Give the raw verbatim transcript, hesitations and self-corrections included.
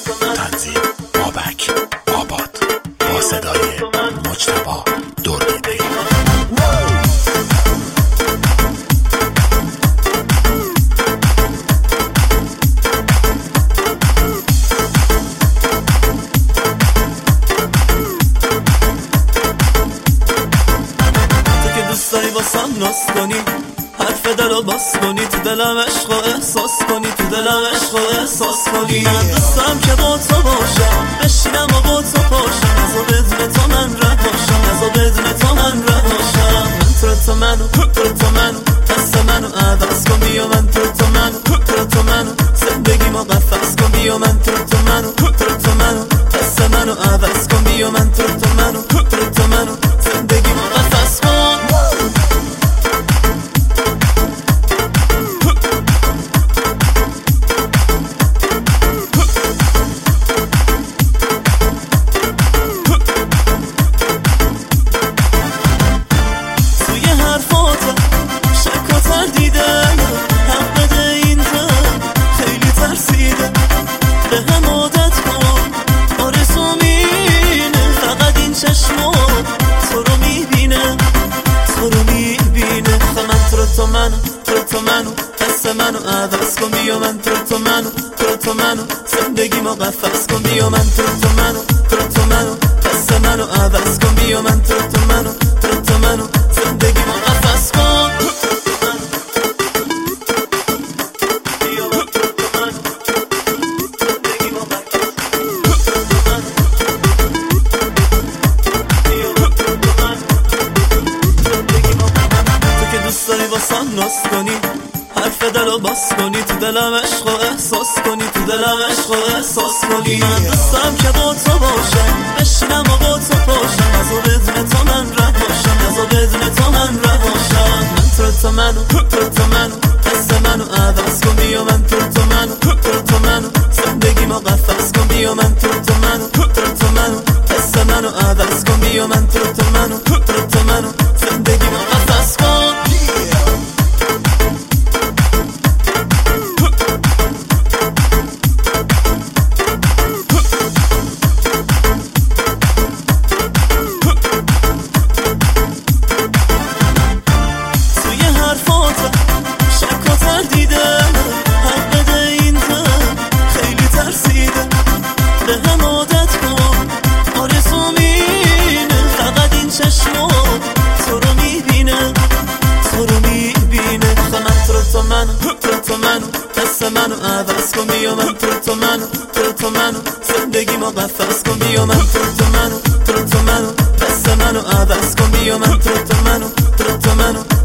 تنظیم بابک آباد با صدای مجتبی دردبی. داری واسم ناز کنی، حرف دلو باز کنی، تو دلم عشق و احساس کنی، تو دلم عشق و احساس کنی. من دوستم که با تو باشم، بشینم و با تو پاشم، نزا بدون تو من رهاشم، نزا بدون تو من رهاشم. من تو تو منو، تو تو منو، دست منو عوض کن بیا من تو تو منو، تو تو منو، زندگی ما قفص کن بیا من تو تو منو، تو تو منو، دست منو عوض کن بیا من تو تو منو، تو تو منو، زندگی ما قفص کن. تو منو، تو تو منو، دست منو عوض کن بیا من تو تو منو، تو تو منو، زندگی ما قفص کن بیا من تو تو منو، تو تو منو، دست منو عوض کن بیا من تو تو منو، تو تو منو، زندگی ما قفص کن. واسم ناز کنی، حرف دلو باز کنی، تو دلم عشق و احساس کنی، تو دلم عشق و احساس کنی. من دوستم که با تو باشم، بشینم و با تو پاشم، نزا بدون تو من رهاشم، نزا بدون تو من رهاشم. من تو تو منو، تو تو منو، دست منو عوض کن بیا من تو تو منو، تو تو منو، زندگی ما قفص کن بیا من تو تو منو، تو تو منو، دست منو عوض کن بیا من تو تو منو، تو تو منو، زندگی ما قفص کن. تو تو منو، دست منو عوض کن بیا من تو تو منو، تو تو منو، زندگی ما قفص کن بیا من تو تو منو، تو تو منو، دست منو عوض کن بیا من تو تو منو، تو تو منو.